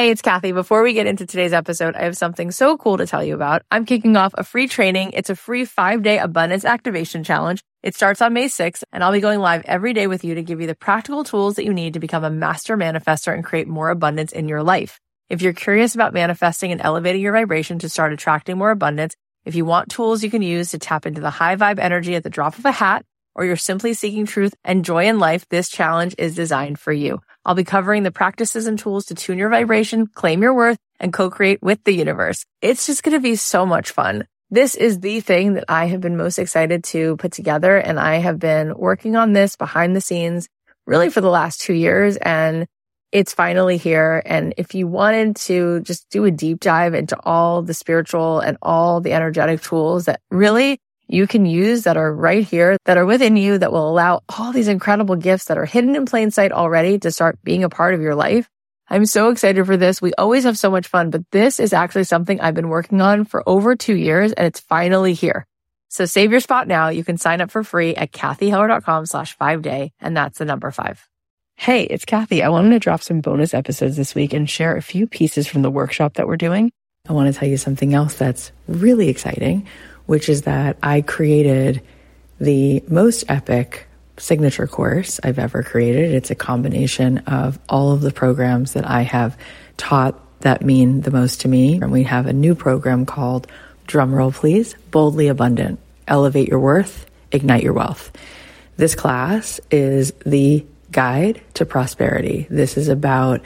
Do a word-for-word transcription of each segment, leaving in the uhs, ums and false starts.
Hey, it's Kathy. Before we get into today's episode, I have something so cool to tell you about. I'm kicking off a free training. It's a free five-day abundance activation challenge. It starts on May sixth, and I'll be going live every day with you to give you the practical tools that you need to become a master manifestor and create more abundance in your life. If you're curious about manifesting and elevating your vibration to start attracting more abundance, if you want tools you can use to tap into the high vibe energy at the drop of a hat, or you're simply seeking truth and joy in life, this challenge is designed for you. I'll be covering the practices and tools to tune your vibration, claim your worth, and co-create with the universe. It's just going to be so much fun. This is the thing that I have been most excited to put together, and I have been working on this behind the scenes really for the last two years, and it's finally here. And if you wanted to just do a deep dive into all the spiritual and all the energetic tools that really you can use that are right here, that are within you, that will allow all these incredible gifts that are hidden in plain sight already to start being a part of your life. I'm so excited for this. We always have so much fun, but this is actually something I've been working on for over two years and it's finally here. So save your spot now. You can sign up for free at kathyheller.com slash five day. And that's the number five. Hey, it's Kathy. I wanted to drop some bonus episodes this week and share a few pieces from the workshop that we're doing. I want to tell you something else that's really exciting, which is that I created the most epic signature course I've ever created. It's a combination of all of the programs that I have taught that mean the most to me. And we have a new program called, drumroll please, Boldly Abundant, Elevate Your Worth, Ignite Your Wealth. This class is the guide to prosperity. This is about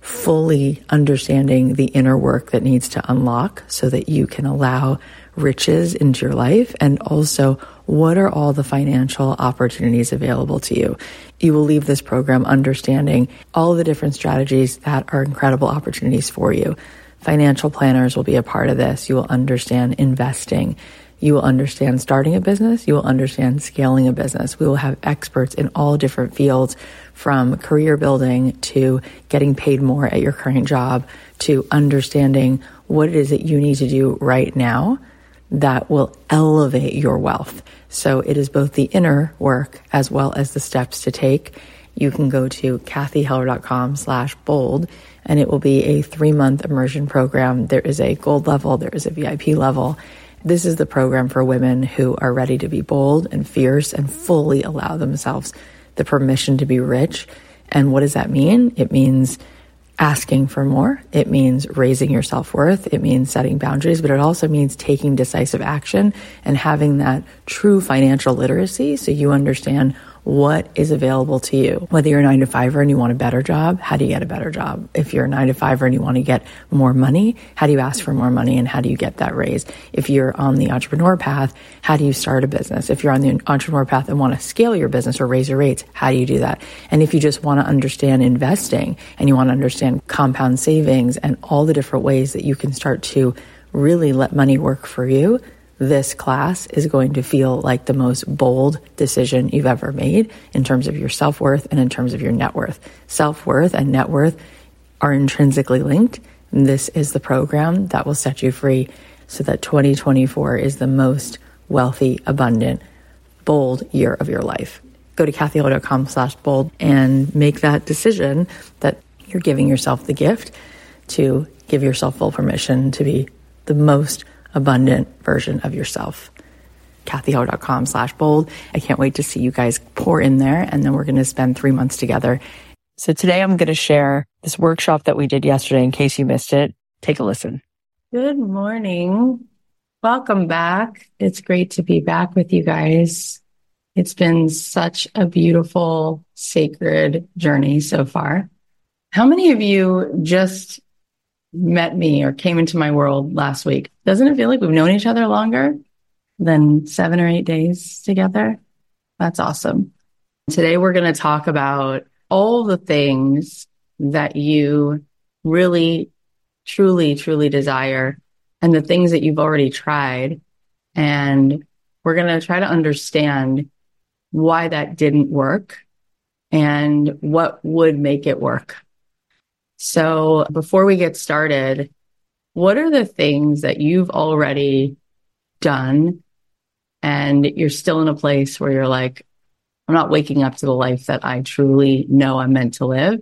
fully understanding the inner work that needs to unlock so that you can allow riches into your life, and also what are all the financial opportunities available to you. You will leave this program understanding all the different strategies that are incredible opportunities for you. Financial planners will be a part of this. You will understand investing. You will understand starting a business. You will understand scaling a business. We will have experts in all different fields, from career building to getting paid more at your current job to understanding what it is that you need to do right now that will elevate your wealth. So it is both the inner work as well as the steps to take. You can go to kathyheller.com slash bold, and it will be a three-month immersion program. There is a gold level, there is a V I P level. This is the program for women who are ready to be bold and fierce and fully allow themselves the permission to be rich. And what does that mean? It means asking for more. It means raising your self-worth. It means setting boundaries, but it also means taking decisive action and having that true financial literacy so you understand what is available to you. Whether you're a nine to fiver and you want a better job, how do you get a better job? If you're a nine to fiver and you want to get more money, how do you ask for more money and how do you get that raise? If you're on the entrepreneur path, how do you start a business? If you're on the entrepreneur path and want to scale your business or raise your rates, how do you do that? And if you just want to understand investing and you want to understand compound savings and all the different ways that you can start to really let money work for you, this class is going to feel like the most bold decision you've ever made in terms of your self-worth and in terms of your net worth. Self-worth and net worth are intrinsically linked. And this is the program that will set you free so that twenty twenty-four is the most wealthy, abundant, bold year of your life. Go to kathyheller.com slash bold and make that decision that you're giving yourself the gift to give yourself full permission to be the most abundant version of yourself. kathyheller.com slash bold. I can't wait to see you guys pour in there, and then we're going to spend three months together. So today I'm going to share this workshop that we did yesterday in case you missed it. Take a listen. Good morning. Welcome back. It's great to be back with you guys. It's been such a beautiful, sacred journey so far. How many of you just met me or came into my world last week? Doesn't it feel like we've known each other longer than seven or eight days together? That's awesome. Today, we're going to talk about all the things that you really, truly, truly desire and the things that you've already tried. And we're going to try to understand why that didn't work and what would make it work. So before we get started, what are the things that you've already done and you're still in a place where you're like, I'm not waking up to the life that I truly know I'm meant to live?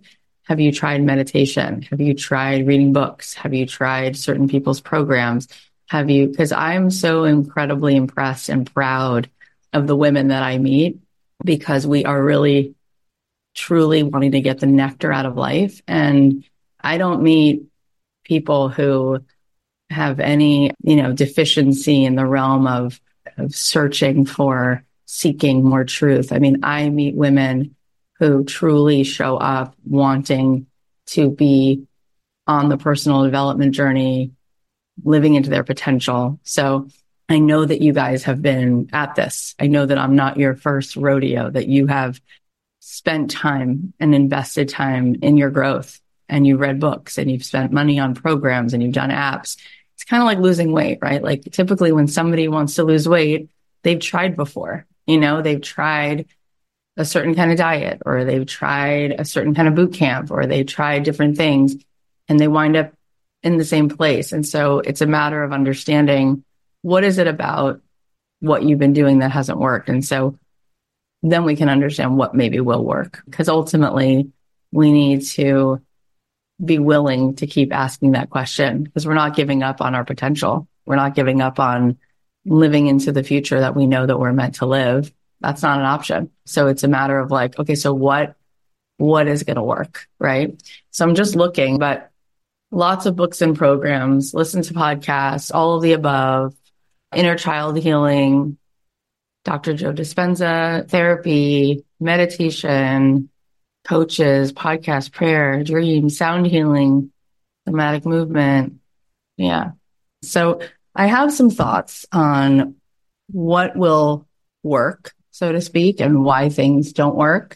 Have you tried meditation? Have you tried reading books? Have you tried certain people's programs? Have you, because I'm so incredibly impressed and proud of the women that I meet, because we are really truly wanting to get the nectar out of life. And I don't meet people who have any, you know, deficiency in the realm of, of searching for, seeking more truth. I mean, I meet women who truly show up wanting to be on the personal development journey, living into their potential. So I know that you guys have been at this. I know that I'm not your first rodeo, that you have spent time and invested time in your growth, and you've read books and you've spent money on programs and you've done apps. It's kind of like losing weight, right? Like typically when somebody wants to lose weight, they've tried before, you know, they've tried a certain kind of diet, or they've tried a certain kind of boot camp, or they tried different things, and they wind up in the same place. And so it's a matter of understanding, what is it about what you've been doing that hasn't worked? And so then we can understand what maybe will work, because ultimately we need to be willing to keep asking that question, because we're not giving up on our potential. We're not giving up on living into the future that we know that we're meant to live. That's not an option. So it's a matter of like, okay, so what, what is going to work? Right. So I'm just looking, but lots of books and programs, listen to podcasts, all of the above, inner child healing, Doctor Joe Dispenza, therapy, meditation, coaches, podcast, prayer, dream, sound healing, somatic movement. Yeah. So I have some thoughts on what will work, so to speak, and why things don't work,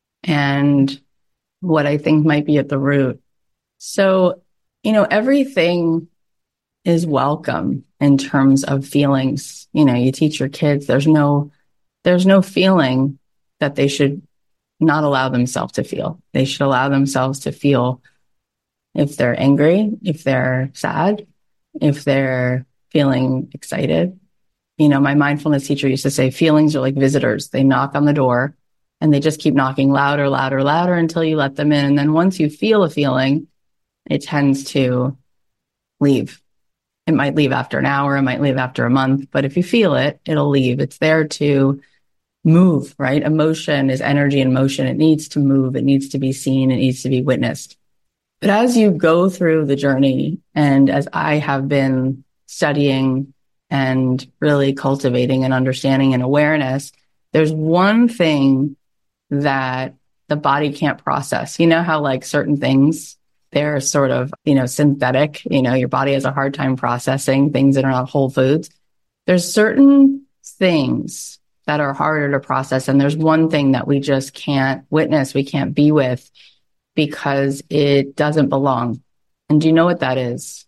and what I think might be at the root. So, you know, everything is welcome in terms of feelings. You know, you teach your kids, there's no, there's no feeling that they should not allow themselves to feel. They should allow themselves to feel if they're angry, if they're sad, if they're feeling excited. You know, my mindfulness teacher used to say, feelings are like visitors. They knock on the door and they just keep knocking louder, louder, louder until you let them in. And then once you feel a feeling, it tends to leave. It might leave after an hour, it might leave after a month, but if you feel it, it'll leave. It's there to move, right? Emotion is energy in motion. It needs to move. It needs to be seen. It needs to be witnessed. But as you go through the journey, and as I have been studying and really cultivating an understanding and awareness, there's one thing that the body can't process. You know how like certain things, they're sort of, you know, synthetic, you know, your body has a hard time processing things that are not whole foods. There's certain things that are harder to process. And there's one thing that we just can't witness, we can't be with, because it doesn't belong. And do you know what that is?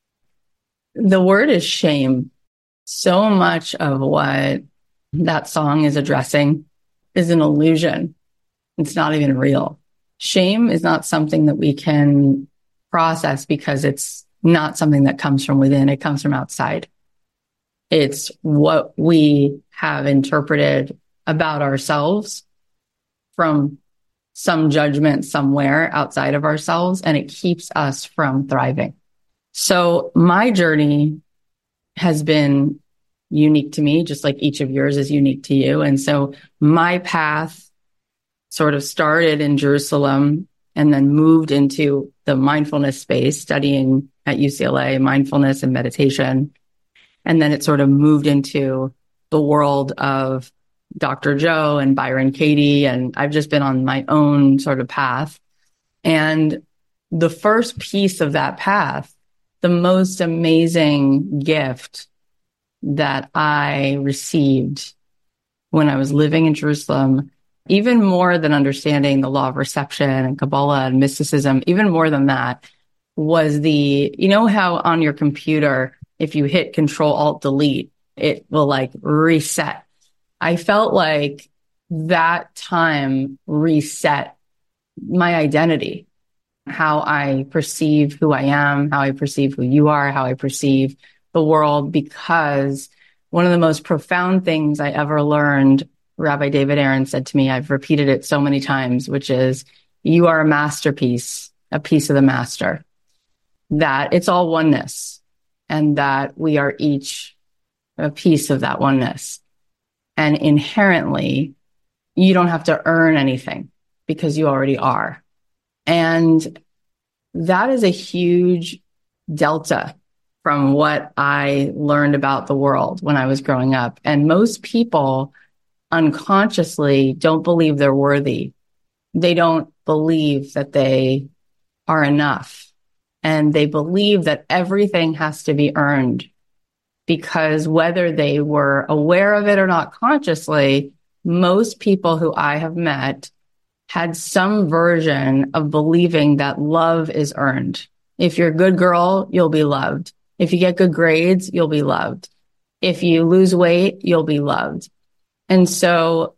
The word is shame. So much of what that song is addressing is an illusion. It's not even real. Shame is not something that we can process because it's not something that comes from within. It comes from outside. It's what we have interpreted about ourselves from some judgment somewhere outside of ourselves, and it keeps us from thriving. So my journey has been unique to me, just like each of yours is unique to you. And so my path sort of started in Jerusalem and then moved into the mindfulness space, studying at U C L A, mindfulness and meditation. And then it sort of moved into the world of Doctor Joe and Byron Katie. And I've just been on my own sort of path. And the first piece of that path, the most amazing gift that I received when I was living in Jerusalem, even more than understanding the law of reception and Kabbalah and mysticism, even more than that, was the, you know how on your computer, if you hit Control Alt Delete, it will like reset. I felt like that time reset my identity, how I perceive who I am, how I perceive who you are, how I perceive the world, because one of the most profound things I ever learned, Rabbi David Aaron said to me, I've repeated it so many times, which is, you are a masterpiece, a piece of the master, that it's all oneness, and that we are each a piece of that oneness. And inherently, you don't have to earn anything because you already are. And that is a huge delta from what I learned about the world when I was growing up. And most people unconsciously don't believe they're worthy. They don't believe that they are enough. And they believe that everything has to be earned, because whether they were aware of it or not consciously, most people who I have met had some version of believing that love is earned. If you're a good girl, you'll be loved. If you get good grades, you'll be loved. If you lose weight, you'll be loved. And so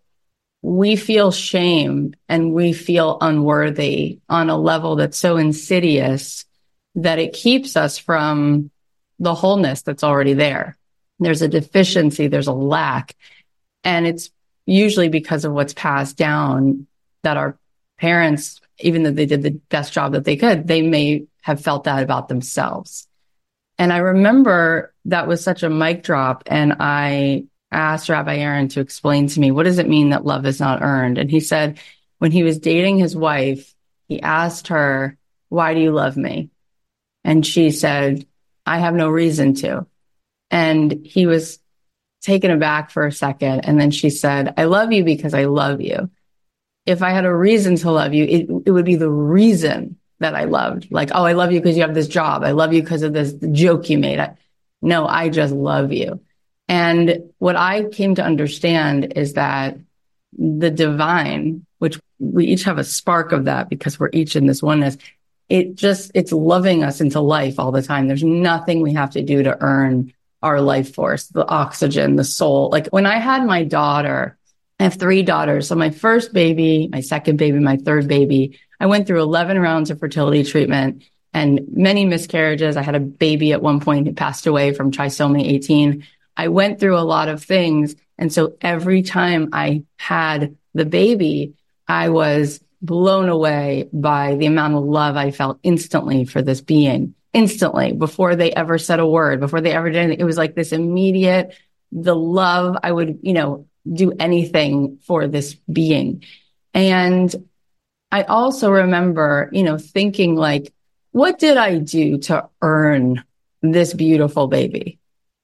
we feel shame and we feel unworthy on a level that's so insidious that it keeps us from the wholeness that's already there. There's a deficiency, there's a lack. And it's usually because of what's passed down, that our parents, even though they did the best job that they could, they may have felt that about themselves. And I remember that was such a mic drop. And I asked Rabbi Aaron to explain to me, what does it mean that love is not earned? And he said, when he was dating his wife, he asked her, why do you love me? And she said, I have no reason to. And he was taken aback for a second. And then she said, I love you because I love you. If I had a reason to love you, it, it would be the reason that I loved. Like, oh, I love you because you have this job. I love you because of this joke you made. I, no, I just love you. And what I came to understand is that the divine, which we each have a spark of that because we're each in this oneness, it just, it's loving us into life all the time. There's nothing we have to do to earn our life force, the oxygen, the soul. Like when I had my daughter, I have three daughters. So my first baby, my second baby, my third baby, I went through eleven rounds of fertility treatment and many miscarriages. I had a baby at one point who passed away from trisomy eighteen. I went through a lot of things. And so every time I had the baby, I was blown away by the amount of love I felt instantly for this being, instantly, before they ever said a word, before they ever did anything. It was like this immediate, the love, I would, you know, do anything for this being. And I also remember, you know, thinking like, what did I do to earn this beautiful baby?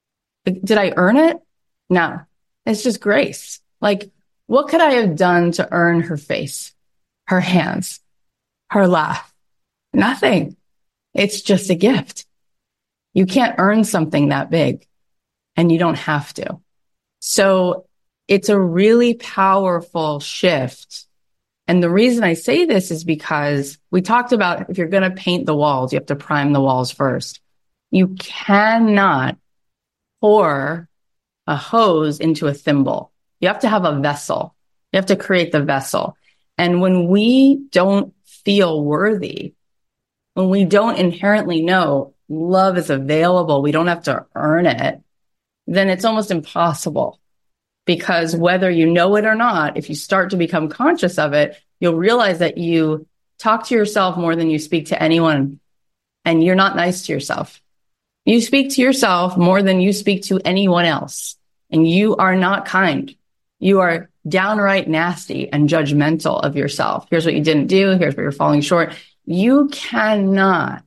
Did I earn it? No, it's just grace. Like, what could I have done to earn her face, her hands, her laugh? Nothing. It's just a gift. You can't earn something that big, and you don't have to. So it's a really powerful shift. And the reason I say this is because we talked about, if you're going to paint the walls, you have to prime the walls first. You cannot pour a hose into a thimble. You have to have a vessel. You have to create the vessel. And when we don't feel worthy, when we don't inherently know love is available, we don't have to earn it, then it's almost impossible. Because whether you know it or not, if you start to become conscious of it, you'll realize that you talk to yourself more than you speak to anyone, and you're not nice to yourself. You speak to yourself more than you speak to anyone else, and you are not kind. You are downright nasty and judgmental of yourself. Here's what you didn't do. Here's where you're falling short. You cannot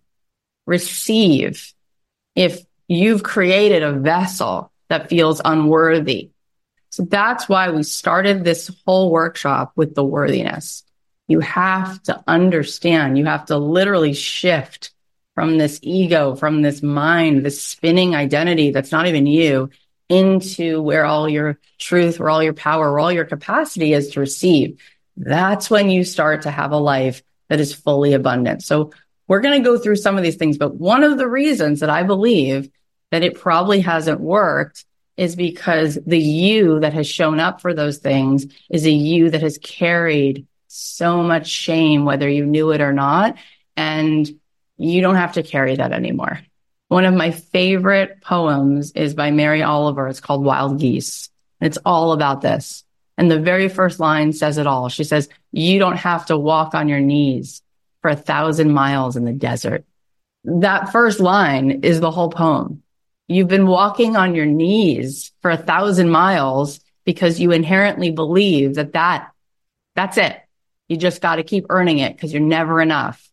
receive if you've created a vessel that feels unworthy. So that's why we started this whole workshop with the worthiness. You have to understand, you have to literally shift from this ego, from this mind, this spinning identity that's not even you, into where all your truth, where all your power, where all your capacity is to receive. That's when you start to have a life that is fully abundant. So we're going to go through some of these things, but one of the reasons that I believe that it probably hasn't worked is because the you that has shown up for those things is a you that has carried so much shame, whether you knew it or not. And you don't have to carry that anymore. One of my favorite poems is by Mary Oliver. It's called Wild Geese. It's all about this. And the very first line says it all. She says, you don't have to walk on your knees for a thousand miles in the desert. That first line is the whole poem. You've been walking on your knees for a thousand miles because you inherently believe that, that that's it. You just got to keep earning it because you're never enough.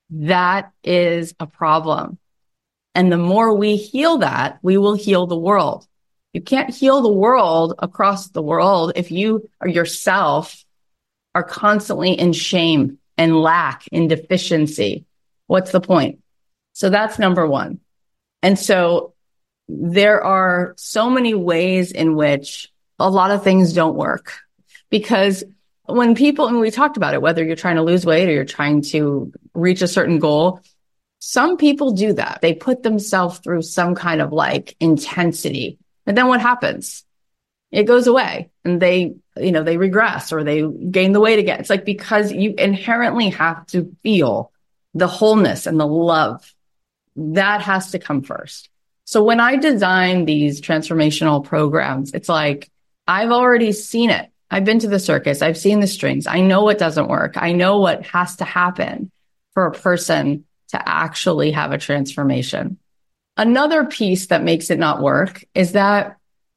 That is a problem. And the more we heal that, we will heal the world. You can't heal the world across the world if you or yourself are constantly in shame and lack and deficiency. What's the point? So that's number one. And so there are so many ways in which a lot of things don't work, because when people, and we talked about it, whether you're trying to lose weight or you're trying to reach a certain goal, some people do that. They put themselves through some kind of like intensity. And then what happens? It goes away and they, you know, they regress or they gain the weight again. It's like, because you inherently have to feel the wholeness and the love that has to come first. So when I design these transformational programs, it's like, I've already seen it. I've been to the circus. I've seen the strings. I know what doesn't work. I know what has to happen for a person to actually have a transformation. Another piece that makes it not work is that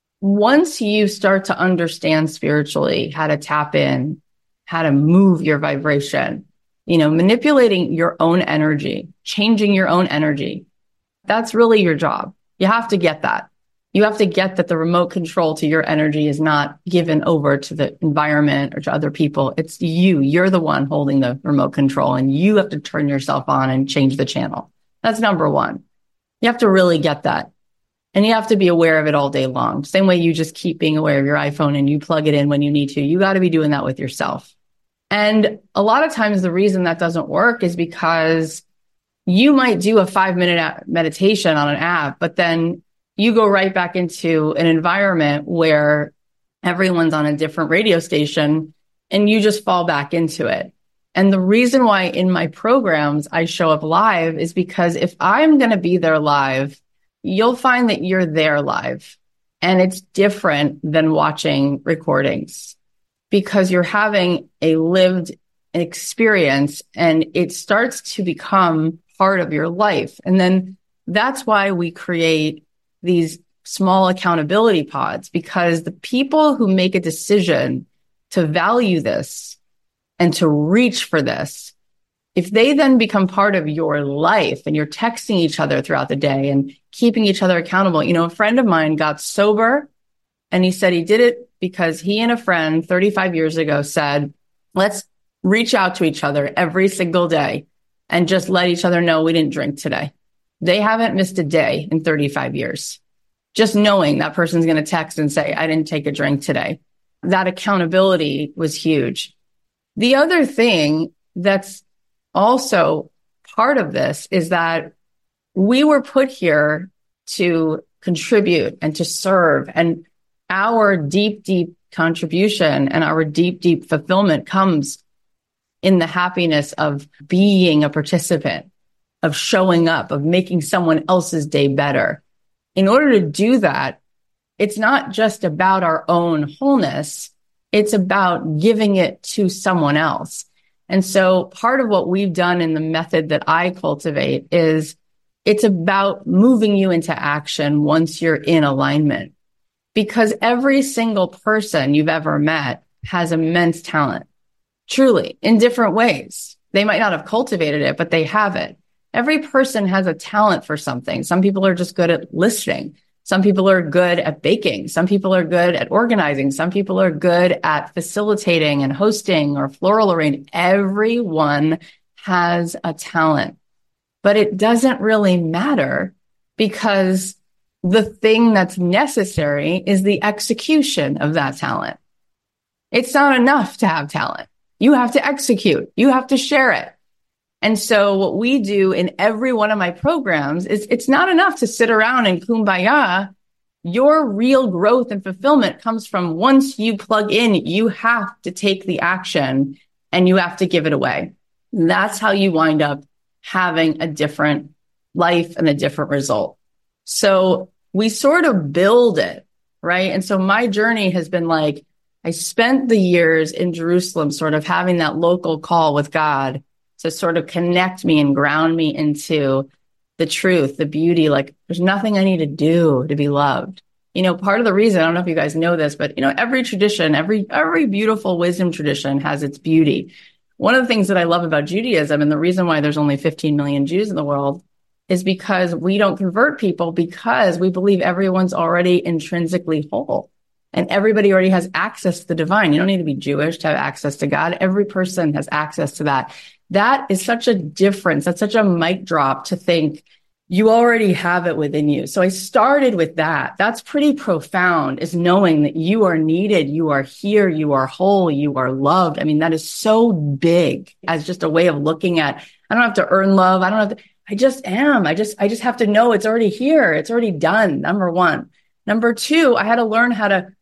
once you start to understand spiritually how to tap in, how to move your vibration, you know, manipulating your own energy, changing your own energy, that's really your job. You have to get that. You have to get that the remote control to your energy is not given over to the environment or to other people. It's you. You're the one holding the remote control, and you have to turn yourself on and change the channel. That's number one. You have to really get that. And you have to be aware of it all day long. Same way you just keep being aware of your iPhone and you plug it in when you need to. You got to be doing that with yourself. And a lot of times the reason that doesn't work is because you might do a five minute meditation on an app, but then you go right back into an environment where everyone's on a different radio station and you just fall back into it. And the reason why in my programs I show up live is because if I'm going to be there live, you'll find that you're there live. And it's different than watching recordings because you're having a lived experience and it starts to become part of your life. And then that's why we create these small accountability pods, because the people who make a decision to value this and to reach for this, if they then become part of your life and you're texting each other throughout the day and keeping each other accountable. You know, a friend of mine got sober and he said he did it because he and a friend thirty-five years ago said, let's reach out to each other every single day and just let each other know we didn't drink today. They haven't missed a day in thirty-five years. Just knowing that person's going to text and say, I didn't take a drink today. That accountability was huge. The other thing that's also part of this is that we were put here to contribute and to serve. And our deep, deep contribution and our deep, deep fulfillment comes in the happiness of being a participant, of showing up, of making someone else's day better. In order to do that, it's not just about our own wholeness. It's about giving it to someone else. And so part of what we've done in the method that I cultivate is it's about moving you into action once you're in alignment, because every single person you've ever met has immense talent, truly, in different ways. They might not have cultivated it, but they have it. Every person has a talent for something. Some people are just good at listening. Some people are good at baking. Some people are good at organizing. Some people are good at facilitating and hosting or floral arranging. Everyone has a talent, but it doesn't really matter because the thing that's necessary is the execution of that talent. It's not enough to have talent. You have to execute. You have to share it. And so what we do in every one of my programs is it's not enough to sit around and kumbaya. Your real growth and fulfillment comes from once you plug in, you have to take the action and you have to give it away. And that's how you wind up having a different life and a different result. So we sort of build it, right? And so my journey has been like, I spent the years in Jerusalem sort of having that local call with God to sort of connect me and ground me into the truth, the beauty. Like, there's nothing I need to do to be loved. You know, part of the reason, I don't know if you guys know this, but, you know, every tradition, every, every beautiful wisdom tradition has its beauty. One of the things that I love about Judaism, and the reason why there's only fifteen million Jews in the world, is because we don't convert people because we believe everyone's already intrinsically whole. And everybody already has access to the divine. You don't need to be Jewish to have access to God. Every person has access to that. That is such a difference. That's such a mic drop to think you already have it within you. So I started with that. That's pretty profound, is knowing that you are needed, you are here, you are whole, you are loved. I mean, that is so big as just a way of looking at, I don't have to earn love. I don't have to, I just am. I just, I just have to know it's already here. It's already done. Number one. Number two, I had to learn how to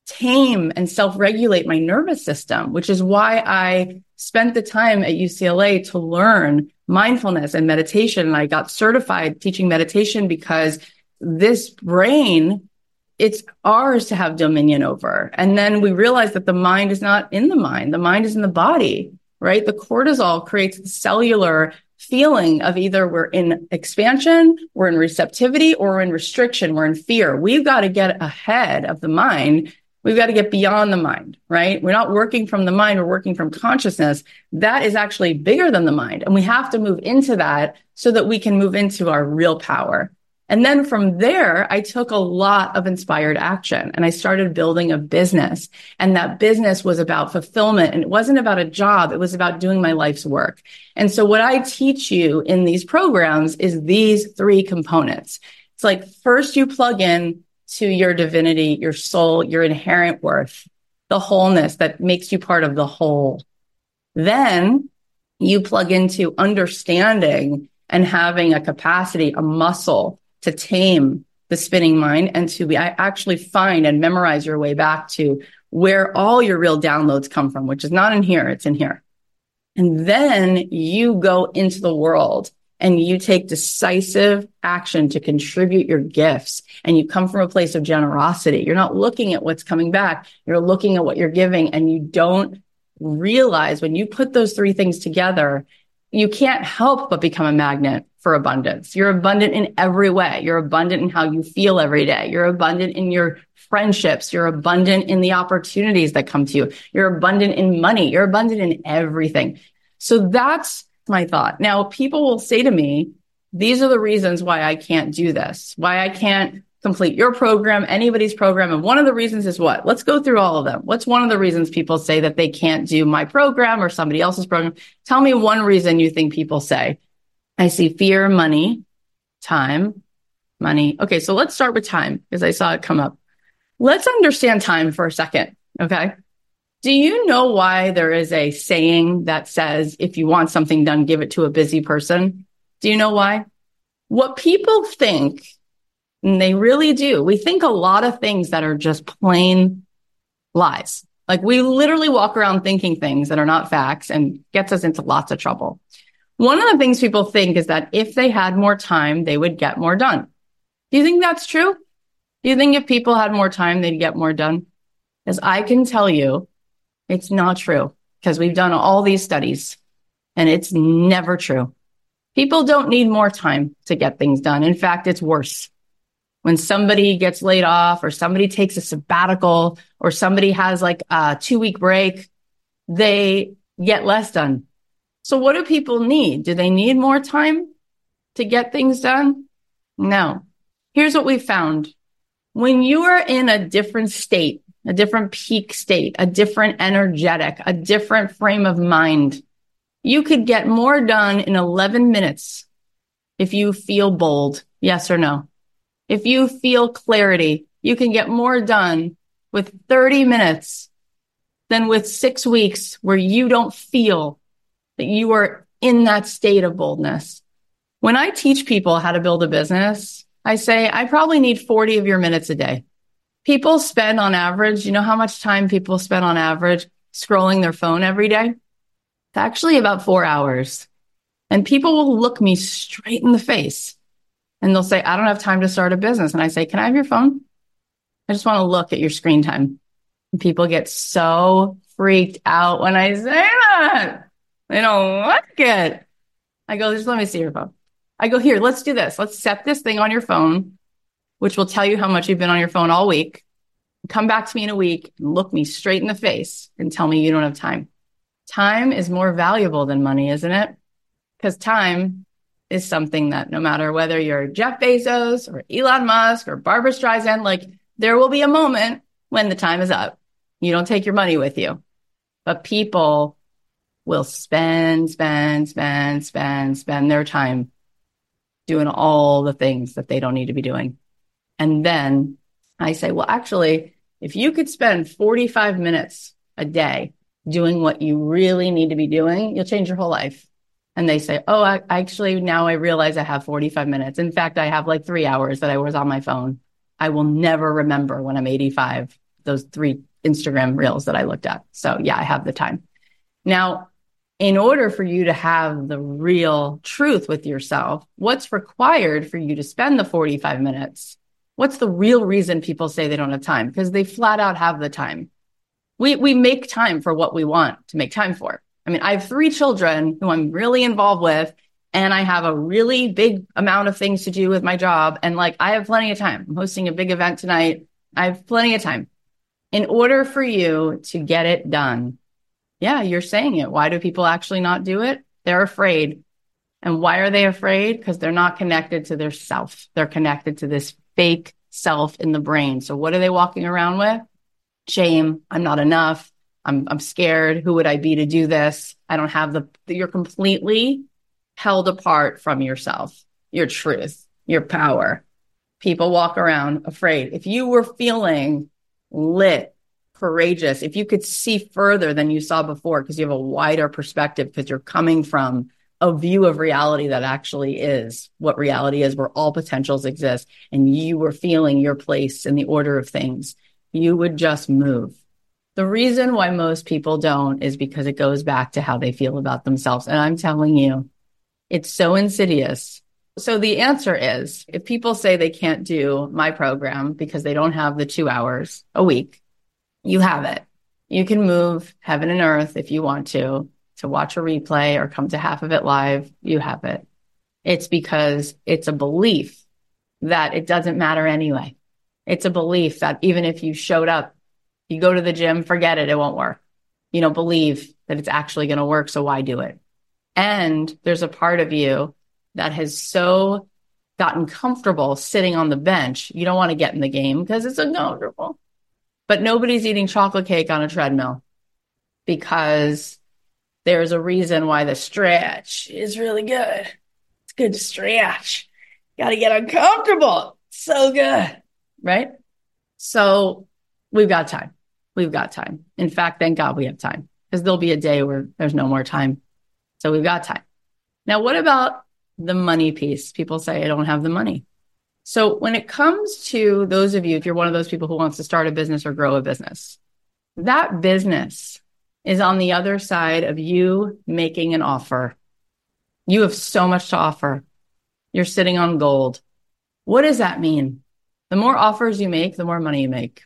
tame and self-regulate my nervous system, which is why I spent the time at U C L A to learn mindfulness and meditation. And I got certified teaching meditation because this brain, it's ours to have dominion over. And then we realized that the mind is not in the mind. The mind is in the body, right? The cortisol creates the cellular feeling of either we're in expansion, we're in receptivity, or we're in restriction, we're in fear. We've got to get ahead of the mind. We've got to get beyond the mind, right? We're not working from the mind, we're working from consciousness. That is actually bigger than the mind. And we have to move into that so that we can move into our real power. And then from there, I took a lot of inspired action and I started building a business. And that business was about fulfillment. And it wasn't about a job. It was about doing my life's work. And so what I teach you in these programs is these three components. It's like, first you plug in to your divinity, your soul, your inherent worth, the wholeness that makes you part of the whole. Then you plug into understanding and having a capacity, a muscle to tame the spinning mind and to be, actually find and memorize your way back to where all your real downloads come from, which is not in here, it's in here. And then you go into the world and you take decisive action to contribute your gifts. And you come from a place of generosity. You're not looking at what's coming back. You're looking at what you're giving. And you don't realize when you put those three things together, you can't help but become a magnet for abundance. You're abundant in every way. You're abundant in how you feel every day. You're abundant in your friendships. You're abundant in the opportunities that come to you. You're abundant in money. You're abundant in everything. So that's my thought. Now, people will say to me, these are the reasons why I can't do this, why I can't complete your program, anybody's program. And one of the reasons is what? Let's go through all of them. What's one of the reasons people say that they can't do my program or somebody else's program? Tell me one reason you think people say. I see fear, money, time, money. Okay, so let's start with time because I saw it come up. Let's understand time for a second, okay? Do you know why there is a saying that says, if you want something done, give it to a busy person? Do you know why? What people think, and they really do, we think a lot of things that are just plain lies. Like we literally walk around thinking things that are not facts and gets us into lots of trouble. One of the things people think is that if they had more time, they would get more done. Do you think that's true? Do you think if people had more time, they'd get more done? Because I can tell you, it's not true because we've done all these studies and it's never true. People don't need more time to get things done. In fact, it's worse. When somebody gets laid off or somebody takes a sabbatical or somebody has like a two week break, they get less done. So what do people need? Do they need more time to get things done? No. Here's what we found. When you are in a different state, a different peak state, a different energetic, a different frame of mind, you could get more done in eleven minutes if you feel bold, yes or no. If you feel clarity, you can get more done with thirty minutes than with six weeks where you don't feel that you are in that state of boldness. When I teach people how to build a business, I say, I probably need forty of your minutes a day. People spend on average, you know how much time people spend on average scrolling their phone every day? It's actually about four hours. And people will look me straight in the face and they'll say, I don't have time to start a business. And I say, can I have your phone? I just want to look at your screen time. People get so freaked out when I say that. They don't like it. I go, just let me see your phone. I go, here, let's do this. Let's set this thing on your phone, which will tell you how much you've been on your phone all week. Come back to me in a week and look me straight in the face and tell me you don't have time. Time is more valuable than money, isn't it? Because time is something that no matter whether you're Jeff Bezos or Elon Musk or Barbara Streisand, like there will be a moment when the time is up. You don't take your money with you, but people will spend, spend, spend, spend, spend their time doing all the things that they don't need to be doing. And then I say, well, actually, if you could spend forty-five minutes a day doing what you really need to be doing, you'll change your whole life. And they say, oh, I actually, now I realize I have forty-five minutes. In fact, I have like three hours that I was on my phone. I will never remember when I'm eighty-five, those three Instagram reels that I looked at. So yeah, I have the time. Now, in order for you to have the real truth with yourself, what's required for you to spend the forty-five minutes? What's the real reason people say they don't have time? Because they flat out have the time. We we make time for what we want to make time for. I mean, I have three children who I'm really involved with, and I have a really big amount of things to do with my job. And like, I have plenty of time. I'm hosting a big event tonight. I have plenty of time. In order for you to get it done, yeah, you're saying it. Why do people actually not do it? They're afraid. And why are they afraid? Because they're not connected to their self. They're connected to this fake self in the brain. So what are they walking around with? Shame. I'm not enough. I'm I'm scared. Who would I be to do this? I don't have the, you're completely held apart from yourself, your truth, your power. People walk around afraid. If you were feeling lit, courageous, if you could see further than you saw before, because you have a wider perspective, because you're coming from a view of reality that actually is what reality is, where all potentials exist, and you were feeling your place in the order of things, you would just move. The reason why most people don't is because it goes back to how they feel about themselves. And I'm telling you, it's so insidious. So the answer is, if people say they can't do my program because they don't have the two hours a week, you have it. You can move heaven and earth if you want to, to watch a replay or come to half of it live. You have it. It's because it's a belief that it doesn't matter anyway. It's a belief that even if you showed up, you go to the gym, forget it, it won't work. You don't believe that it's actually going to work, so why do it? And there's a part of you that has so gotten comfortable sitting on the bench. You don't want to get in the game because it's uncomfortable. But nobody's eating chocolate cake on a treadmill because there's a reason why the stretch is really good. It's good to stretch. Got to get uncomfortable. So good, right? So we've got time. We've got time. In fact, thank God we have time, because there'll be a day where there's no more time. So we've got time. Now, what about the money piece? People say, I don't have the money. So when it comes to those of you, if you're one of those people who wants to start a business or grow a business, that business is on the other side of you making an offer. You have so much to offer. You're sitting on gold. What does that mean? The more offers you make, the more money you make.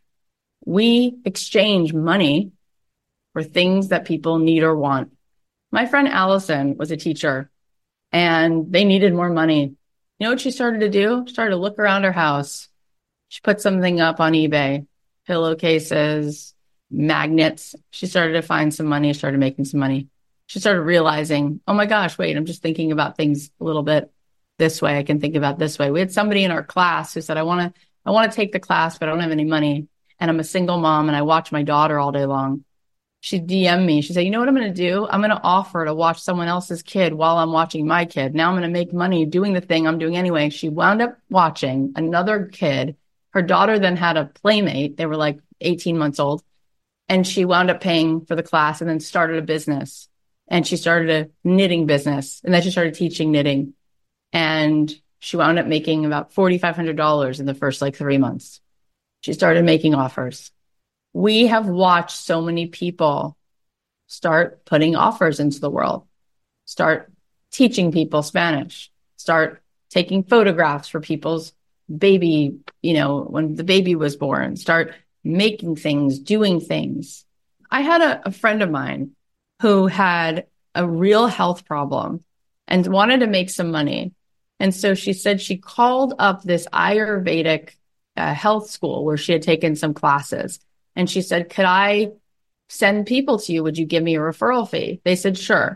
We exchange money for things that people need or want. My friend Allison was a teacher and they needed more money. You know what she started to do? She started to look around her house. She put something up on eBay, pillowcases, magnets. She started to find some money, started making some money. She started realizing, oh my gosh, wait, I'm just thinking about things a little bit this way. I can think about this way. We had somebody in our class who said, I want to, I want to take the class, but I don't have any money. And I'm a single mom and I watch my daughter all day long. She D M'd me. She said, you know what I'm going to do? I'm going to offer to watch someone else's kid while I'm watching my kid. Now I'm going to make money doing the thing I'm doing anyway. She wound up watching another kid. Her daughter then had a playmate. They were like eighteen months old. And she wound up paying for the class and then started a business. And she started a knitting business. And then she started teaching knitting. And she wound up making about four thousand five hundred dollars in the first like three months. She started making offers. We have watched so many people start putting offers into the world, start teaching people Spanish, start taking photographs for people's baby, you know, when the baby was born, start making things, doing things. I had a, a friend of mine who had a real health problem and wanted to make some money. And so she said she called up this Ayurvedic uh, health school where she had taken some classes. And she said, could I send people to you? Would you give me a referral fee? They said, sure.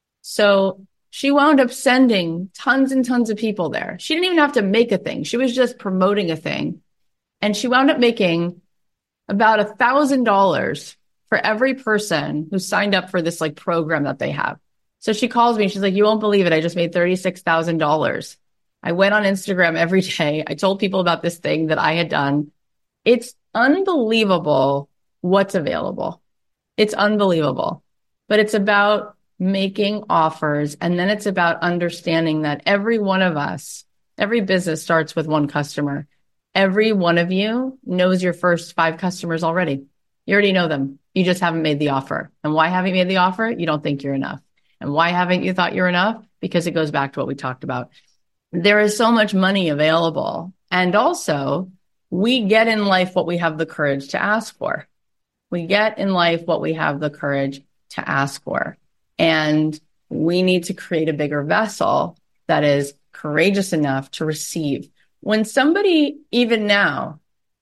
So she wound up sending tons and tons of people there. She didn't even have to make a thing. She was just promoting a thing. And she wound up making about a thousand dollars for every person who signed up for this like program that they have. So she calls me. She's like, you won't believe it. I just made thirty-six thousand dollars. I went on Instagram every day. I told people about this thing that I had done. It's unbelievable what's available. It's unbelievable. But it's about making offers. And then it's about understanding that every one of us, every business starts with one customer. Every one of you knows your first five customers already. You already know them. You just haven't made the offer. And why haven't you made the offer? You don't think you're enough. And why haven't you thought you're enough? Because it goes back to what we talked about. There is so much money available. And also, we get in life what we have the courage to ask for. We get in life what we have the courage to ask for. And we need to create a bigger vessel that is courageous enough to receive. When somebody, even now,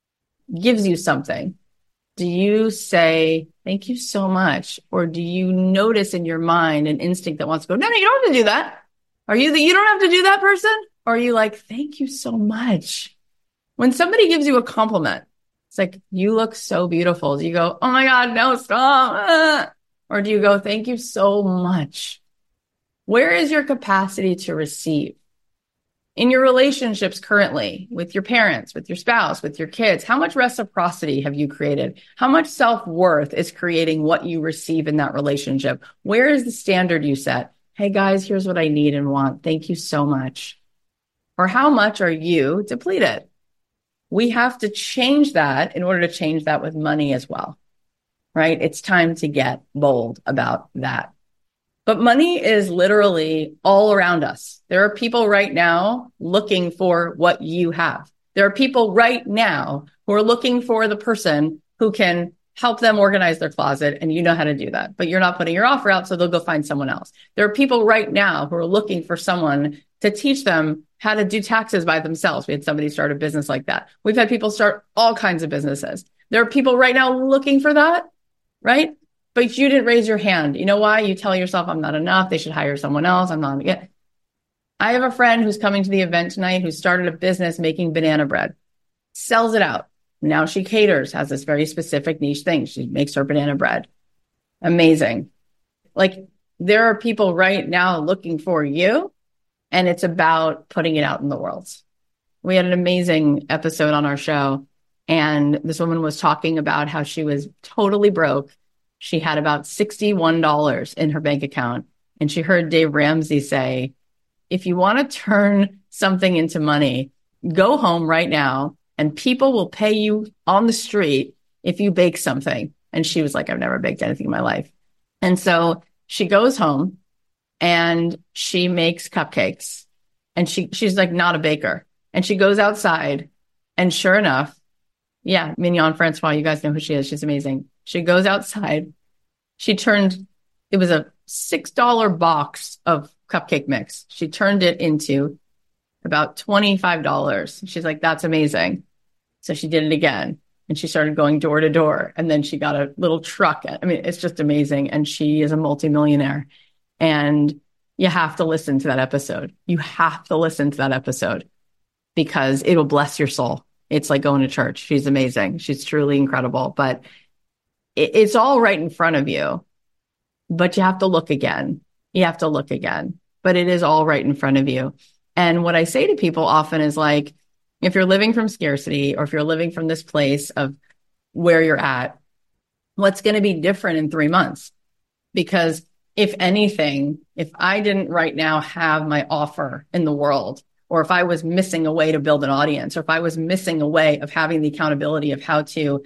gives you something, do you say, thank you so much? Or do you notice in your mind an instinct that wants to go, no, no, you don't have to do that. Are you the, you don't have to do that, person? Or are you like, thank you so much? When somebody gives you a compliment, it's like, you look so beautiful. Do you go, oh my God, no, stop. Or do you go, thank you so much? Where is your capacity to receive? In your relationships currently, with your parents, with your spouse, with your kids, how much reciprocity have you created? How much self-worth is creating what you receive in that relationship? Where is the standard you set? Hey guys, here's what I need and want. Thank you so much. Or how much are you depleted? We have to change that in order to change that with money as well, right? It's time to get bold about that. But money is literally all around us. There are people right now looking for what you have. There are people right now who are looking for the person who can help them organize their closet, and you know how to do that, but you're not putting your offer out, so they'll go find someone else. There are people right now who are looking for someone to teach them how to do taxes by themselves. We had somebody start a business like that. We've had people start all kinds of businesses. There are people right now looking for that, right? But you didn't raise your hand. You know why? You tell yourself, I'm not enough. They should hire someone else. I'm not yet. I have a friend who's coming to the event tonight who started a business making banana bread, sells it out. Now she caters, has this very specific niche thing. She makes her banana bread. Amazing. Like, there are people right now looking for you, and it's about putting it out in the world. We had an amazing episode on our show, and this woman was talking about how she was totally broke. She had about sixty-one dollars in her bank account. And she heard Dave Ramsey say, if you want to turn something into money, go home right now and people will pay you on the street if you bake something. And she was like, I've never baked anything in my life. And so she goes home and she makes cupcakes. And she she's like not a baker. And she goes outside and sure enough, yeah, Mignon Francois, you guys know who she is. She's amazing. She goes outside. She turned, it was a six dollar box of cupcake mix. She turned it into about twenty-five dollars. She's like, that's amazing. So she did it again. And she started going door to door. And then she got a little truck. I mean, it's just amazing. And she is a multimillionaire. And you have to listen to that episode. You have to listen to that episode because it will bless your soul. It's like going to church. She's amazing. She's truly incredible. But it's all right in front of you, but you have to look again. You have to look again, but it is all right in front of you. And what I say to people often is like, if you're living from scarcity or if you're living from this place of where you're at, what's going to be different in three months? Because if anything, if I didn't right now have my offer in the world, or if I was missing a way to build an audience, or if I was missing a way of having the accountability of how to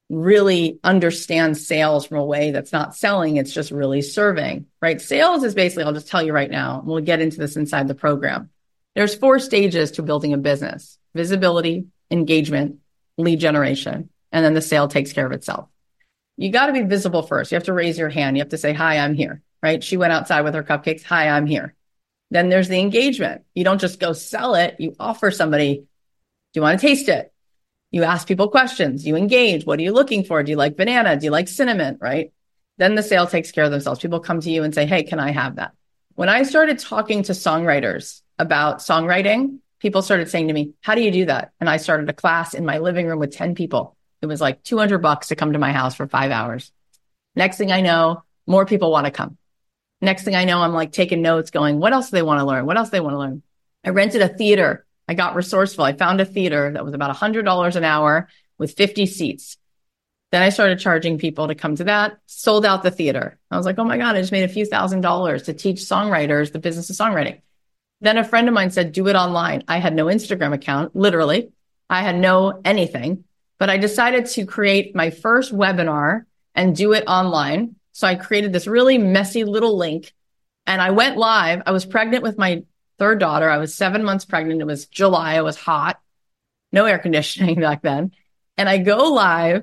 really understand sales from a way that's not selling, it's just really serving, right? Sales is basically, I'll just tell you right now, we'll get into this inside the program. There's four stages to building a business: visibility, engagement, lead generation. and then the sale takes care of itself. You got to be visible first. You have to raise your hand. You have to say, hi, I'm here, right? She went outside with her cupcakes. Hi, I'm here. Then there's the engagement. You don't just go sell it. You offer somebody, do you want to taste it? You ask people questions. You engage. What are you looking for? Do you like banana? Do you like cinnamon, right? Then the sale takes care of themselves. People come to you and say, hey, can I have that? When I started talking to songwriters about songwriting, people started saying to me, how do you do that? And I started a class in my living room with ten people. It was like two hundred bucks to come to my house for five hours. Next thing I know, more people want to come. Next thing I know, I'm like taking notes going, what else do they want to learn? What else do they want to learn? I rented a theater. I got resourceful. I found a theater that was about one hundred dollars an hour with fifty seats. Then I started charging people to come to that, sold out the theater. I was like, oh my God, I just made a few thousand dollars to teach songwriters the business of songwriting. Then a friend of mine said, do it online. I had no Instagram account, literally. I had no anything, but I decided to create my first webinar and do it online. So I created this really messy little link and I went live. I was pregnant with my third daughter. I was seven months pregnant. It was July. It was hot, no air conditioning back then. And I go live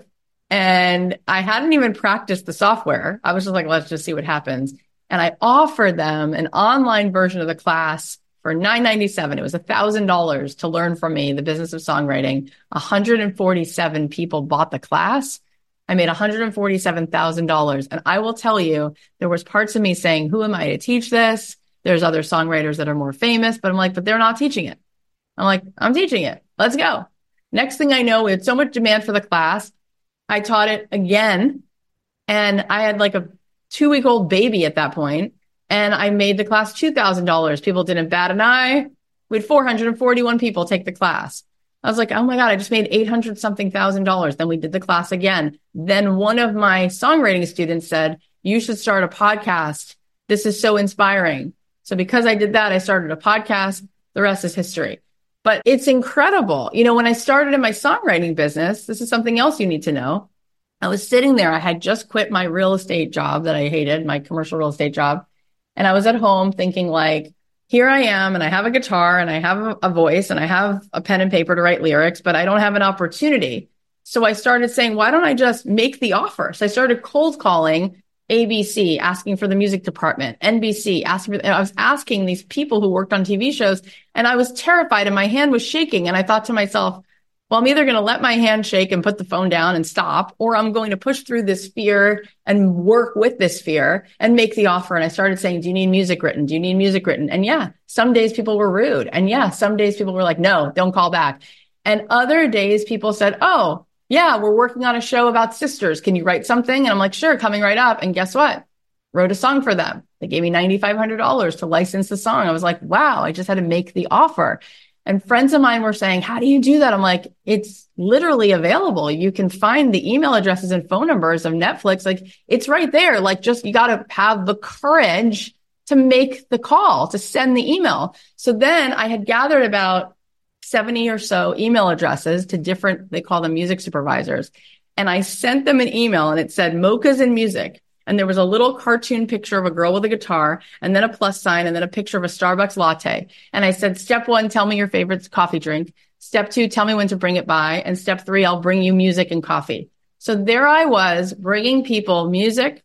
and I hadn't even practiced the software. I was just like, let's just see what happens. And I offered them an online version of the class for nine ninety-seven. It was one thousand dollars to learn from me, the business of songwriting. one hundred forty-seven people bought the class. I made one hundred forty-seven thousand dollars. And I will tell you, there was parts of me saying, who am I to teach this? There's other songwriters that are more famous, but I'm like, but they're not teaching it. I'm like, I'm teaching it. Let's go. Next thing I know, we had so much demand for the class. I taught it again. And I had like a two week old baby at that point. And I made the class two thousand dollars. People didn't bat an eye. We had four hundred forty-one people take the class. I was like, oh my God, I just made eight hundred something thousand dollars. Then we did the class again. Then one of my songwriting students said, you should start a podcast. This is so inspiring. So because I did that, I started a podcast. The rest is history. But it's incredible. You know, when I started in my songwriting business, this is something else you need to know. I was sitting there. I had just quit my real estate job that I hated, my commercial real estate job. And I was at home thinking like, here I am and I have a guitar and I have a voice and I have a pen and paper to write lyrics, but I don't have an opportunity. So I started saying, why don't I just make the offer? So I started cold calling A B C, asking for the music department, N B C, asking for, I was asking these people who worked on T V shows and I was terrified and my hand was shaking. And I thought to myself, well, I'm either going to let my hand shake and put the phone down and stop, or I'm going to push through this fear and work with this fear and make the offer. And I started saying, do you need music written? Do you need music written? And yeah, some days people were rude. And yeah, some days people were like, no, don't call back. And other days people said, oh, yeah, we're working on a show about sisters. Can you write something? And I'm like, sure, coming right up. And guess what? Wrote a song for them. They gave me nine thousand five hundred dollars to license the song. I was like, wow, I just had to make the offer. And friends of mine were saying, how do you do that? I'm like, it's literally available. You can find the email addresses and phone numbers of Netflix. Like it's right there. Like just, you got to have the courage to make the call, to send the email. So then I had gathered about seventy or so email addresses to different, they call them music supervisors. And I sent them an email and it said Mochas in Music. And there was a little cartoon picture of a girl with a guitar and then a plus sign and then a picture of a Starbucks latte. And I said, step one, tell me your favorite coffee drink. Step two, tell me when to bring it by. And step three, I'll bring you music and coffee. So there I was bringing people music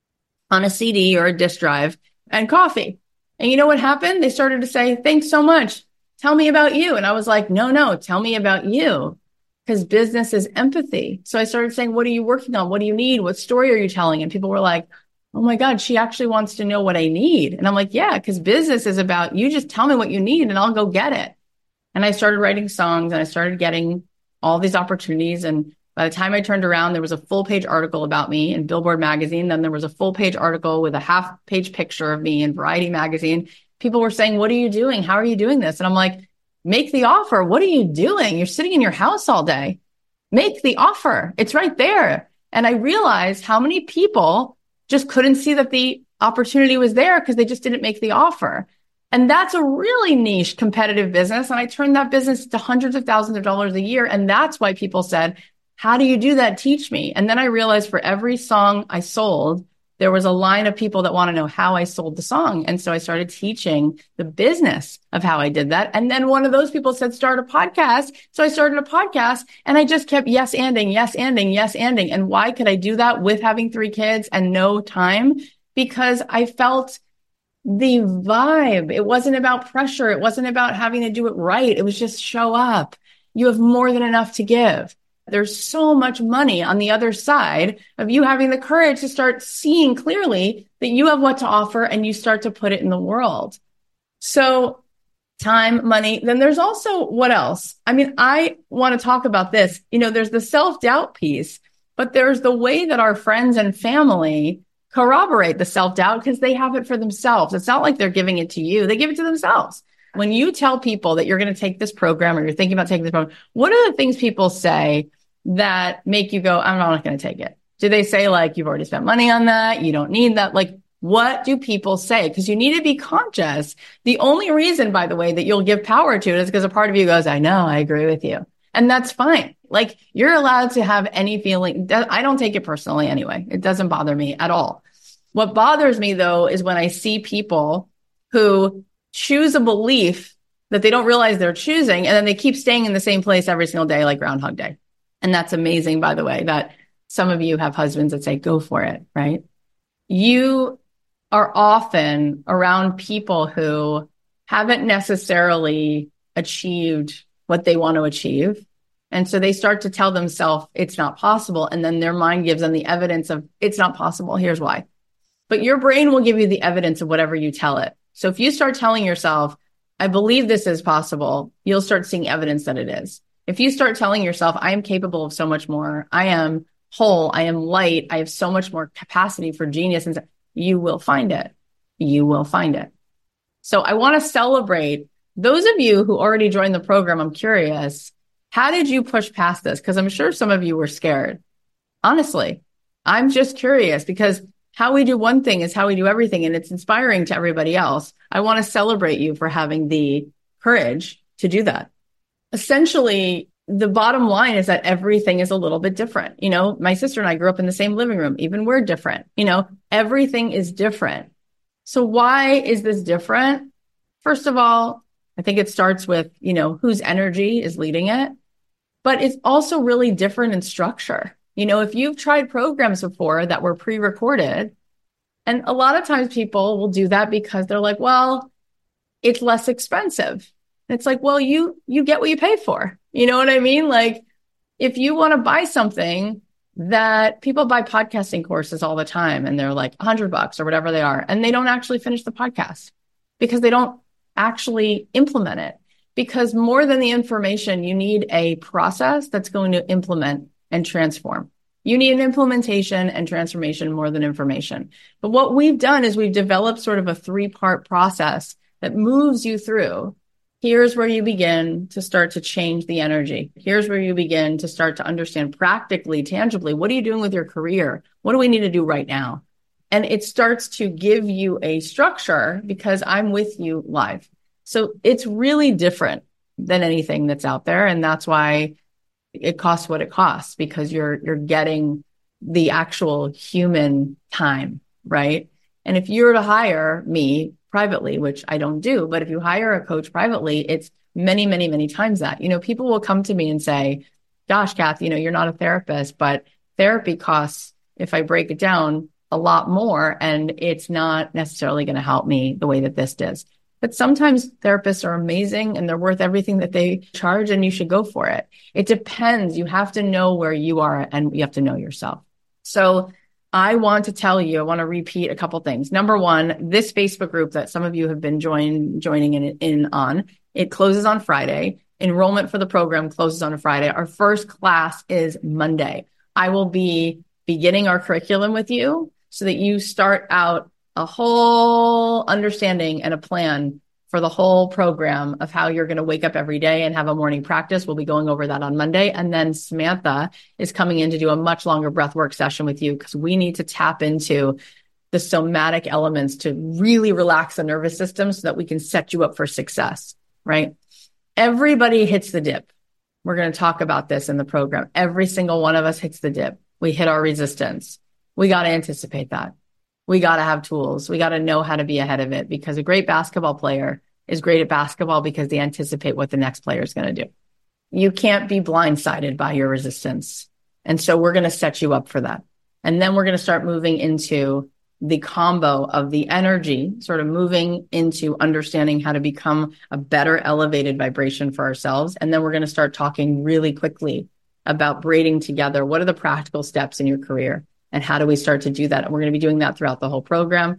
on a C D or a disk drive and coffee. And you know what happened? They started to say, thanks so much. Tell me about you. And I was like, no, no, tell me about you. Because business is empathy. So I started saying, what are you working on? What do you need? What story are you telling? And people were like, oh my God, she actually wants to know what I need. And I'm like, yeah, because business is about you just tell me what you need and I'll go get it. And I started writing songs and I started getting all these opportunities. And by the time I turned around, there was a full page article about me in Billboard magazine. Then there was a full page article with a half page picture of me in Variety magazine. People were saying, what are you doing? How are you doing this? And I'm like, make the offer. What are you doing? You're sitting in your house all day. Make the offer. It's right there. And I realized how many people just couldn't see that the opportunity was there because they just didn't make the offer. And that's a really niche competitive business. And I turned that business to hundreds of thousands of dollars a year. And that's why people said, how do you do that? Teach me. And then I realized for every song I sold, there was a line of people that want to know how I sold the song. And so I started teaching the business of how I did that. And then one of those people said, start a podcast. So I started a podcast and I just kept yes anding, yes anding, yes anding. And why could I do that with having three kids and no time? Because I felt the vibe. It wasn't about pressure. It wasn't about having to do it right. It was just show up. You have more than enough to give. There's so much money on the other side of you having the courage to start seeing clearly that you have what to offer and you start to put it in the world. So time, money, then there's also what else? I mean, I want to talk about this. You know, there's the self-doubt piece, but there's the way that our friends and family corroborate the self-doubt because they have it for themselves. It's not like they're giving it to you. They give it to themselves. When you tell people that you're going to take this program or you're thinking about taking this program, what are the things people say that make you go, I'm not going to take it? Do they say like, you've already spent money on that? You don't need that. Like, what do people say? Because you need to be conscious. The only reason, by the way, that you'll give power to it is because a part of you goes, I know, I agree with you. And that's fine. Like, you're allowed to have any feeling. I don't take it personally anyway. It doesn't bother me at all. What bothers me though, is when I see people who choose a belief that they don't realize they're choosing, and then they keep staying in the same place every single day, like Groundhog Day. And that's amazing, by the way, that some of you have husbands that say, go for it, right? You are often around people who haven't necessarily achieved what they want to achieve. And so they start to tell themselves it's not possible. And then their mind gives them the evidence of it's not possible. Here's why. But your brain will give you the evidence of whatever you tell it. So if you start telling yourself, I believe this is possible, you'll start seeing evidence that it is. If you start telling yourself, I am capable of so much more, I am whole, I am light, I have so much more capacity for genius, and you will find it. You will find it. So I want to celebrate those of you who already joined the program. I'm curious, how did you push past this? Because I'm sure some of you were scared. Honestly, I'm just curious because how we do one thing is how we do everything, and it's inspiring to everybody else. I want to celebrate you for having the courage to do that. Essentially, the bottom line is that everything is a little bit different. You know, my sister and I grew up in the same living room. Even we're different. You know, everything is different. So why is this different? First of all, I think it starts with, you know, whose energy is leading it, but it's also really different in structure. You know, if you've tried programs before that were pre-recorded, and a lot of times people will do that because they're like, well, it's less expensive. It's like, well, you, you get what you pay for. You know what I mean? Like, if you want to buy something that people buy podcasting courses all the time, and they're like a hundred bucks or whatever they are, and they don't actually finish the podcast because they don't actually implement it. Because more than the information, you need a process that's going to implement and transform. You need an implementation and transformation more than information. But what we've done is we've developed sort of a three-part process that moves you through. Here's where you begin to start to change the energy. Here's where you begin to start to understand practically, tangibly, what are you doing with your career? What do we need to do right now? And it starts to give you a structure because I'm with you live. So it's really different than anything that's out there. And that's why it costs what it costs, because you're, you're getting the actual human time, right? And if you were to hire me privately, which I don't do, but if you hire a coach privately, it's many, many, many times that. You know, people will come to me and say, gosh, Kath, you know, you're not a therapist, but therapy costs, if I break it down, a lot more, and it's not necessarily going to help me the way that this does. But sometimes therapists are amazing and they're worth everything that they charge, and you should go for it. It depends. You have to know where you are and you have to know yourself. So I want to tell you, I want to repeat a couple things. Number one, this Facebook group that some of you have been join, joining in, in on, it closes on Friday. Enrollment for the program closes on a Friday. Our first class is Monday. I will be beginning our curriculum with you so that you start out a whole understanding and a plan for the whole program of how you're going to wake up every day and have a morning practice. We'll be going over that on Monday. And then Samantha is coming in to do a much longer breathwork session with you, because we need to tap into the somatic elements to really relax the nervous system so that we can set you up for success, right? Everybody hits the dip. We're going to talk about this in the program. Every single one of us hits the dip. We hit our resistance. We got to anticipate that. we got to have tools. We got to know how to be ahead of it, because a great basketball player is great at basketball because they anticipate what the next player is going to do. You can't be blindsided by your resistance. And so we're going to set you up for that. And then we're going to start moving into the combo of the energy, sort of moving into understanding how to become a better elevated vibration for ourselves. And then we're going to start talking really quickly about braiding together. What are the practical steps in your career? And how do we start to do that? And we're going to be doing that throughout the whole program.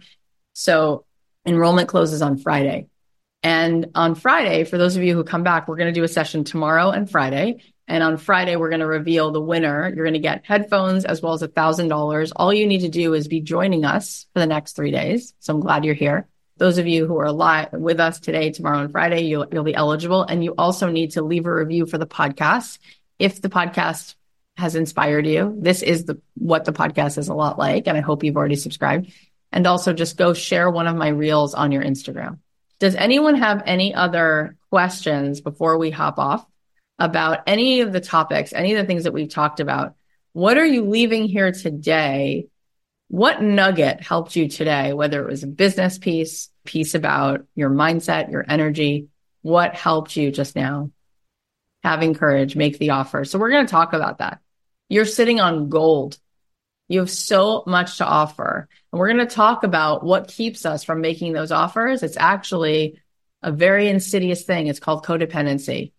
So enrollment closes on Friday. And on Friday, for those of you who come back, we're going to do a session tomorrow and Friday. And on Friday, we're going to reveal the winner. You're going to get headphones as well as one thousand dollars. All you need to do is be joining us for the next three days. So I'm glad you're here. Those of you who are live with us today, tomorrow, and Friday, you'll, you'll be eligible. And you also need to leave a review for the podcast. If the podcast has inspired you, this is the what the podcast is a lot like. And I hope you've already subscribed. And also just go share one of my reels on your Instagram. Does anyone have any other questions before we hop off about any of the topics, any of the things that we've talked about? What are you leaving here today? What nugget helped you today, whether it was a business piece, piece about your mindset, your energy? What helped you just now? Having courage, make the offer. So we're going to talk about that. You're sitting on gold. You have so much to offer. And we're going to talk about what keeps us from making those offers. It's actually a very insidious thing. It's called codependency.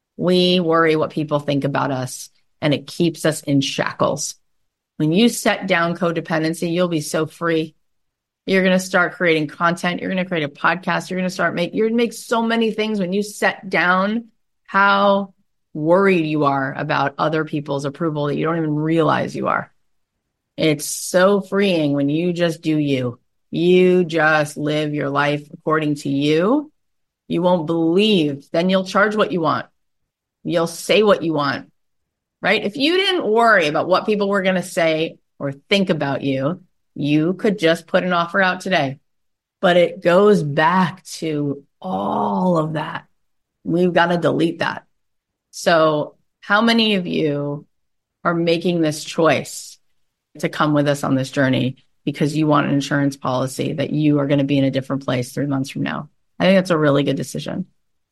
We worry what people think about us, and it keeps us in shackles. When you set down codependency, you'll be so free. You're going to start creating content. You're going to create a podcast. You're going to start make, you're going to make so many things when you set down how worried you are about other people's approval that you don't even realize you are. It's so freeing when you just do you. You just live your life according to you. You won't believe. Then you'll charge what you want. You'll say what you want, right? If you didn't worry about what people were going to say or think about you, you could just put an offer out today. But it goes back to all of that. We've got to delete that. So how many of you are making this choice to come with us on this journey because you want an insurance policy that you are going to be in a different place three months from now? I think that's a really good decision.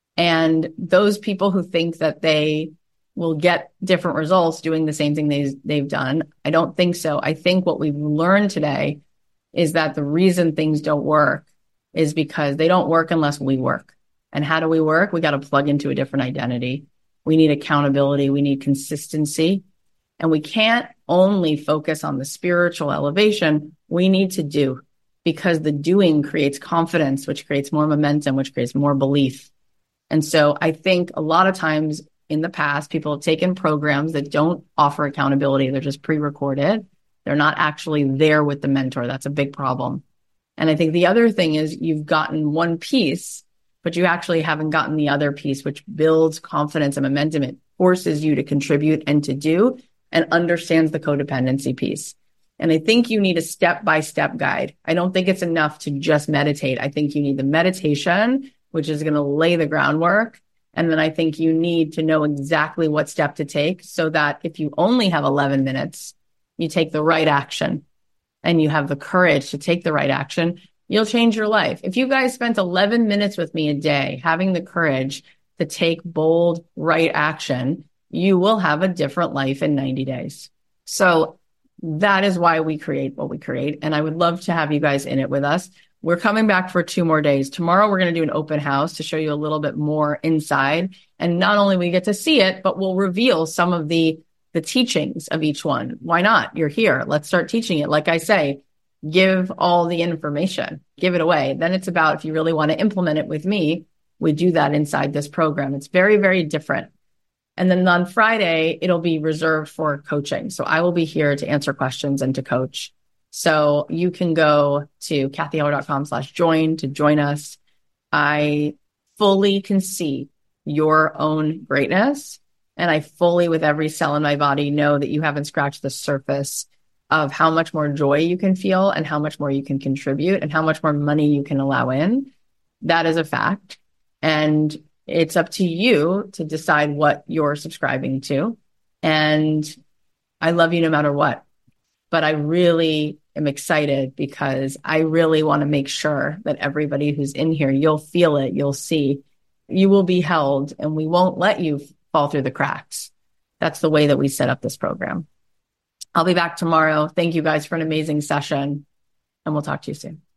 And those people who think that they will get different results doing the same thing they, they've done, I don't think so. I think what we've learned today is that the reason things don't work is because they don't work unless we work. And how do we work? We got to plug into a different identity. We need accountability. We need consistency. And we can't only focus on the spiritual elevation. We need to do, because the doing creates confidence, which creates more momentum, which creates more belief. And so I think a lot of times in the past, people have taken programs that don't offer accountability. They're just pre-recorded. They're not actually there with the mentor. That's a big problem. And I think the other thing is you've gotten one piece, but you actually haven't gotten the other piece, which builds confidence and momentum. It forces you to contribute and to do, and understands the codependency piece. And I think you need a step-by-step guide. I don't think it's enough to just meditate. I think you need the meditation, which is going to lay the groundwork. And then I think you need to know exactly what step to take so that if you only have eleven minutes, you take the right action and you have the courage to take the right action, you'll change your life. If you guys spent eleven minutes with me a day, having the courage to take bold, right action, you will have a different life in ninety days. So that is why we create what we create. And I would love to have you guys in it with us. We're coming back for two more days. Tomorrow, we're going to do an open house to show you a little bit more inside. And not only we get to see it, but we'll reveal some of the, the teachings of each one. Why not? You're here. Let's start teaching it. Like I say, give all the information, give it away. Then it's about, if you really want to implement it with me, we do that inside this program. It's very, very different. And then on Friday, it'll be reserved for coaching. So I will be here to answer questions and to coach. So you can go to kathyheller.com slash join to join us. I fully can see your own greatness. And I fully, with every cell in my body, know that you haven't scratched the surface of how much more joy you can feel and how much more you can contribute and how much more money you can allow in. That is a fact. And it's up to you to decide what you're subscribing to. And I love you no matter what. but I really am excited because I really want to make sure that everybody who's in here, you'll feel it, you'll see, you will be held, and we won't let you fall through the cracks. That's the way that we set up this program. I'll be back tomorrow. Thank you guys for an amazing session, and we'll talk to you soon.